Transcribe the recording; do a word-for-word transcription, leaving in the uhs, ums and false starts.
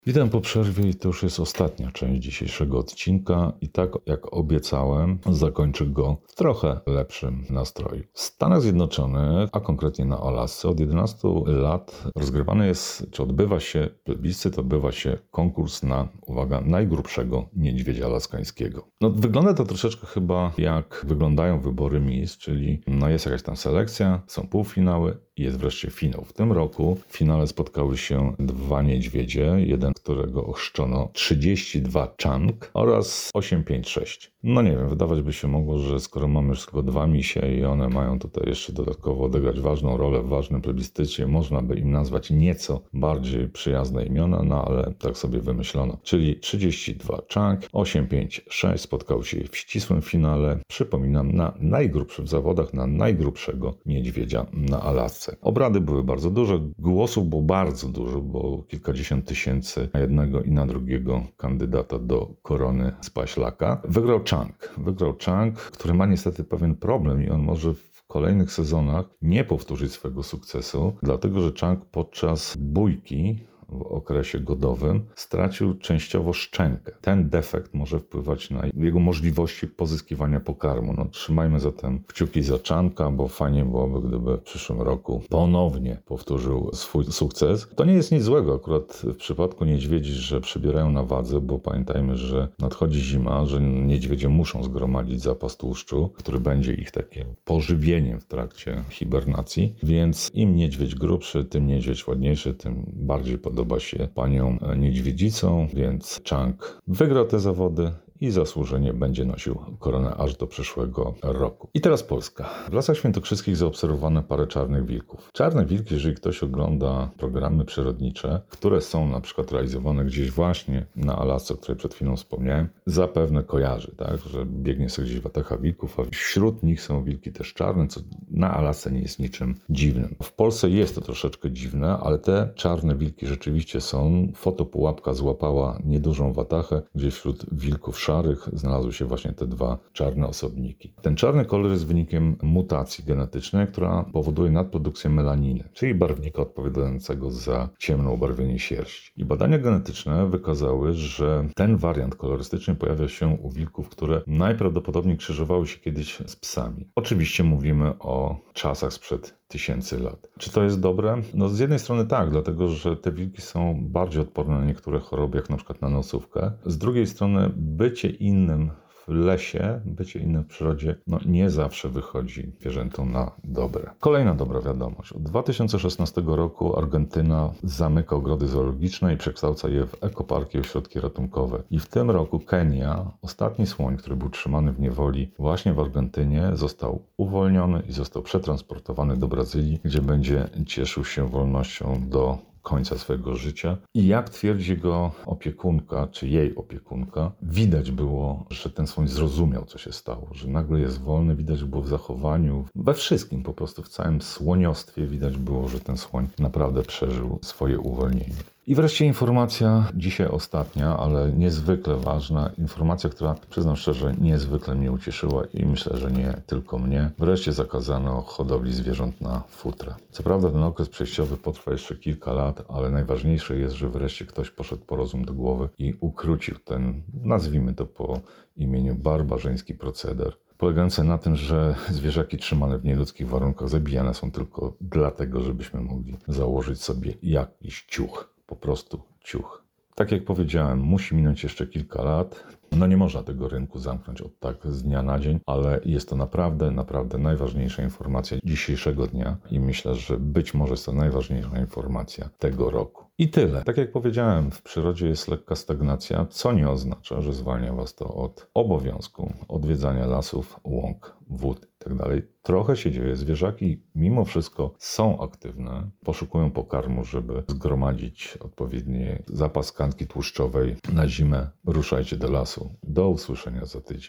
Witam po przerwie i to już jest ostatnia część dzisiejszego odcinka i tak jak obiecałem, zakończę go w trochę lepszym nastroju. W Stanach Zjednoczonych, a konkretnie na Alasce, od jedenastu lat rozgrywany jest, czy odbywa się plebiscyt, odbywa się konkurs na, uwaga, najgrubszego niedźwiedzia alaskańskiego. No, wygląda to troszeczkę chyba jak wyglądają wybory Miss, czyli no, jest jakaś tam selekcja, są półfinały i jest wreszcie finał. W tym roku w finale spotkały się dwa niedźwiedzie, jeden, którego ochrzczono trzydzieści dwa Chang oraz osiem pięć sześć. No nie wiem, wydawać by się mogło, że skoro mamy już tylko dwa misie i one mają tutaj jeszcze dodatkowo odegrać ważną rolę w ważnym plebiscycie, można by im nazwać nieco bardziej przyjazne imiona, no ale tak sobie wymyślono. Czyli trzydzieści dwa Chang, osiem pięć sześć spotkały się w ścisłym finale, przypominam, na najgrubszych zawodach, na najgrubszego niedźwiedzia na Alasce. Obrady były bardzo duże, głosów było bardzo dużo, bo kilkadziesiąt tysięcy na jednego i na drugiego kandydata do korony Spaślaka. Wygrał Chang. Wygrał Chang, który ma niestety pewien problem i on może w kolejnych sezonach nie powtórzyć swojego sukcesu, dlatego że Chang podczas bójki w okresie godowym stracił częściowo szczękę. Ten defekt może wpływać na jego możliwości pozyskiwania pokarmu. No, trzymajmy zatem kciuki za Changa, bo fajnie byłoby, gdyby w przyszłym roku ponownie powtórzył swój sukces. To nie jest nic złego akurat w przypadku niedźwiedzi, że przybierają na wadze, bo pamiętajmy, że nadchodzi zima, że niedźwiedzie muszą zgromadzić zapas tłuszczu, który będzie ich takim pożywieniem w trakcie hibernacji, więc im niedźwiedź grubszy, tym niedźwiedź ładniejszy, tym bardziej podoba Podoba się panią niedźwiedzicą, więc Chang wygrał te zawody i zasłużenie będzie nosił koronę aż do przyszłego roku. I teraz Polska. W Lasach Świętokrzyskich zaobserwowano parę czarnych wilków. Czarne wilki, jeżeli ktoś ogląda programy przyrodnicze, które są na przykład realizowane gdzieś właśnie na Alasce, o której przed chwilą wspomniałem, zapewne kojarzy, tak, że biegnie sobie gdzieś watacha wilków, a wśród nich są wilki też czarne, co na Alasce nie jest niczym dziwnym. W Polsce jest to troszeczkę dziwne, ale te czarne wilki rzeczywiście są. Fotopułapka złapała niedużą watachę, gdzie wśród wilków szarych znalazły się właśnie te dwa czarne osobniki. Ten czarny kolor jest wynikiem mutacji genetycznej, która powoduje nadprodukcję melaniny, czyli barwnika odpowiadającego za ciemne ubarwienie sierści. I badania genetyczne wykazały, że ten wariant kolorystyczny pojawia się u wilków, które najprawdopodobniej krzyżowały się kiedyś z psami. Oczywiście mówimy o czasach sprzed tysięcy lat. Czy to jest dobre? No z jednej strony tak, dlatego że te wilki są bardziej odporne na niektóre choroby, jak na przykład na nosówkę. Z drugiej strony bycie innym w lesie, bycie innym w przyrodzie, no nie zawsze wychodzi zwierzętom na dobre. Kolejna dobra wiadomość. Od dwa tysiące szesnastego roku Argentyna zamyka ogrody zoologiczne i przekształca je w ekoparki i ośrodki ratunkowe. I w tym roku Kenia, ostatni słoń, który był trzymany w niewoli właśnie w Argentynie, został uwolniony i został przetransportowany do Brazylii, gdzie będzie cieszył się wolnością do końca swojego życia. I jak twierdzi jego opiekunka, czy jej opiekunka, widać było, że ten słoń zrozumiał, co się stało, że nagle jest wolny, widać było w zachowaniu, we wszystkim, po prostu w całym słoniostwie widać było, że ten słoń naprawdę przeżył swoje uwolnienie. I wreszcie informacja, dzisiaj ostatnia, ale niezwykle ważna, informacja, która, przyznam szczerze, niezwykle mnie ucieszyła i myślę, że nie tylko mnie. Wreszcie zakazano hodowli zwierząt na futra. Co prawda ten okres przejściowy potrwa jeszcze kilka lat, ale najważniejsze jest, że wreszcie ktoś poszedł po rozum do głowy i ukrócił ten, nazwijmy to po imieniu, barbarzyński proceder, polegający na tym, że zwierzaki trzymane w nieludzkich warunkach zabijane są tylko dlatego, żebyśmy mogli założyć sobie jakiś ciuch. Po prostu ciuch. Tak jak powiedziałem, musi minąć jeszcze kilka lat. No nie można tego rynku zamknąć od tak z dnia na dzień, ale jest to naprawdę, naprawdę najważniejsza informacja dzisiejszego dnia i myślę, że być może jest to najważniejsza informacja tego roku. I tyle. Tak jak powiedziałem, w przyrodzie jest lekka stagnacja, co nie oznacza, że zwalnia Was to od obowiązku odwiedzania lasów, łąk, wód itd. Trochę się dzieje. Zwierzaki mimo wszystko są aktywne, poszukują pokarmu, żeby zgromadzić odpowiedni zapas tkanki tłuszczowej na zimę. Ruszajcie do lasu. Do usłyszenia za tydzień.